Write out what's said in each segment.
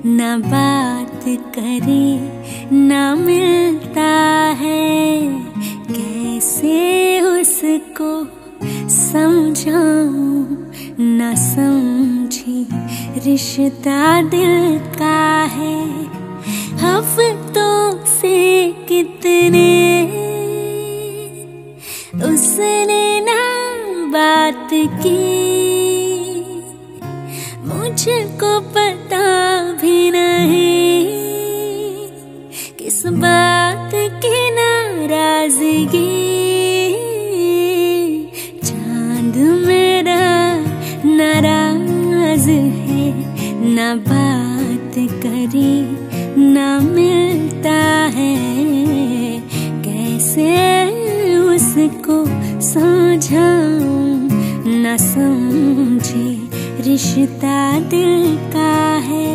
ना बात करे ना मिलता है, कैसे उसको समझाऊं ना समझी रिश्ता दिल का है। हफ्तों से कितने उसने ना बात की, मुझको पता भी नहीं किस बात की नाराजगी। चांद मेरा नाराज है, ना बात करे ना मिलता है, कैसे उसको समझाऊं ना समझे रिश्ता दिल का है।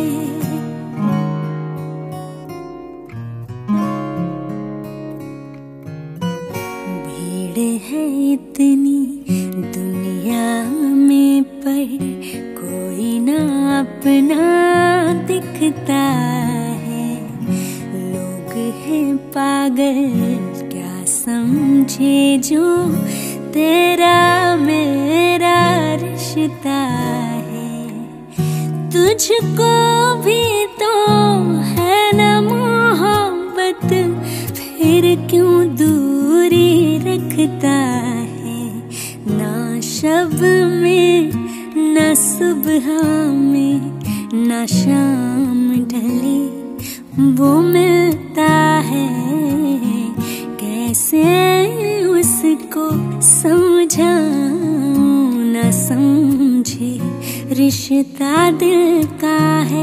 भीड़ है इतनी दुनिया में पर कोई ना अपना दिखता है। लोग हैं पागल क्या समझे जो तेरा मेरा रिश्ता है। तुझको भी तो है ना मोहब्बत, फिर क्यों दूरी रखता है। ना शब में ना सुबह में ना शाम ढले वो मिलता है, कैसे उसको समझाऊं ना समझे रिश्ता दिल का है।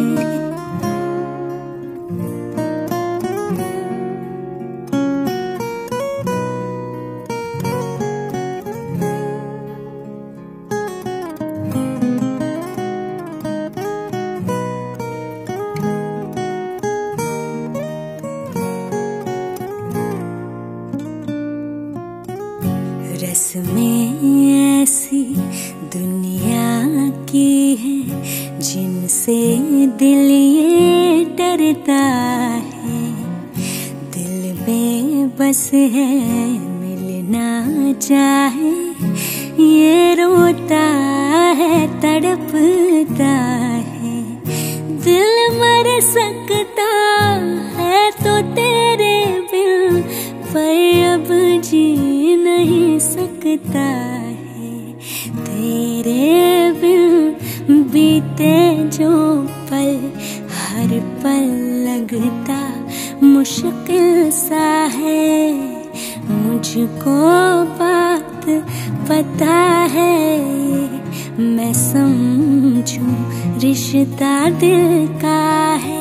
रस्में ऐसी दुनिया की है जिनसे दिल ये डरता है। दिल बेबस है मिलना चाहे, ये रोता है तड़पता है। दिल मर सकता है तो तेरे बिन, पर अब जी नहीं सकता है। तेरे बिन बीते जो पल हर पल लगता मुश्किल सा है। मुझको बात पता है, मैं समझूं रिश्ता दिल का है।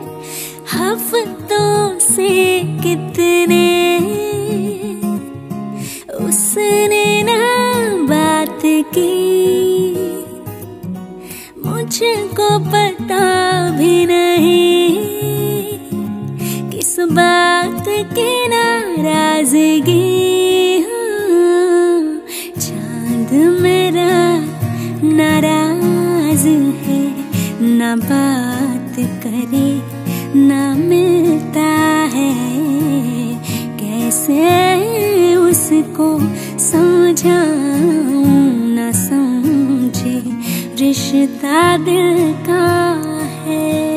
हफ्तों से कितने उसने ना बात की, मुझको पता भी नहीं किस बात की नाराजगी। चांद मेरा नाराज है, ना बात करे ना मिलता है, कैसे उसको समझाऊं ना समझे रिश्ता दिल का है।